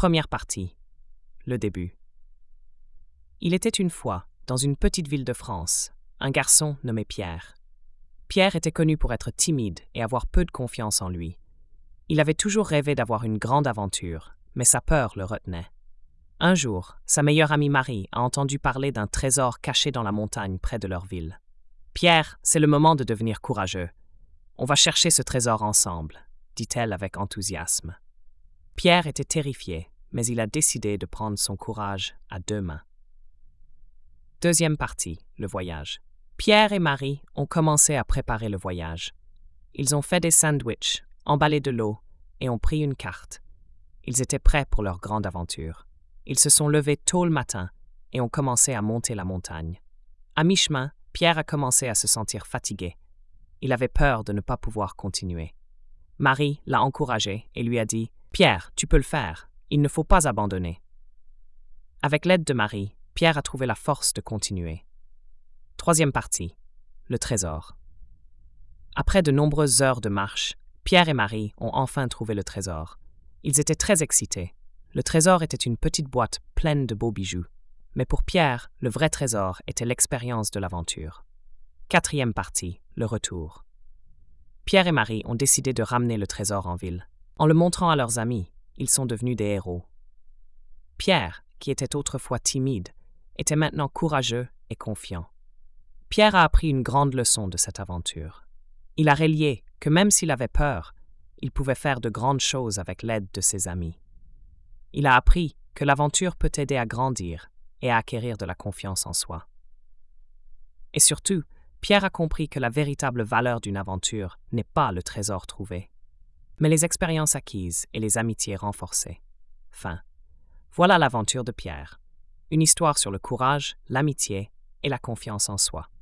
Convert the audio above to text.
Première partie. Le début. Il était une fois, dans une petite ville de France, un garçon nommé Pierre. Pierre était connu pour être timide et avoir peu de confiance en lui. Il avait toujours rêvé d'avoir une grande aventure, mais sa peur le retenait. Un jour, sa meilleure amie Marie a entendu parler d'un trésor caché dans la montagne près de leur ville. « Pierre, c'est le moment de devenir courageux. On va chercher ce trésor ensemble, » dit-elle avec enthousiasme. Pierre était terrifié, mais il a décidé de prendre son courage à deux mains. Deuxième partie, le voyage. Pierre et Marie ont commencé à préparer le voyage. Ils ont fait des sandwichs, emballé de l'eau et ont pris une carte. Ils étaient prêts pour leur grande aventure. Ils se sont levés tôt le matin et ont commencé à monter la montagne. À mi-chemin, Pierre a commencé à se sentir fatigué. Il avait peur de ne pas pouvoir continuer. Marie l'a encouragé et lui a dit « Pierre, tu peux le faire, il ne faut pas abandonner. » Avec l'aide de Marie, Pierre a trouvé la force de continuer. Troisième partie, le trésor. Après de nombreuses heures de marche, Pierre et Marie ont enfin trouvé le trésor. Ils étaient très excités. Le trésor était une petite boîte pleine de beaux bijoux. Mais pour Pierre, le vrai trésor était l'expérience de l'aventure. Quatrième partie, le retour. Pierre et Marie ont décidé de ramener le trésor en ville. En le montrant à leurs amis, ils sont devenus des héros. Pierre, qui était autrefois timide, était maintenant courageux et confiant. Pierre a appris une grande leçon de cette aventure. Il a réalisé que même s'il avait peur, il pouvait faire de grandes choses avec l'aide de ses amis. Il a appris que l'aventure peut aider à grandir et à acquérir de la confiance en soi. Et surtout, Pierre a compris que la véritable valeur d'une aventure n'est pas le trésor trouvé, mais les expériences acquises et les amitiés renforcées. Fin. Voilà l'aventure de Pierre. Une histoire sur le courage, l'amitié et la confiance en soi.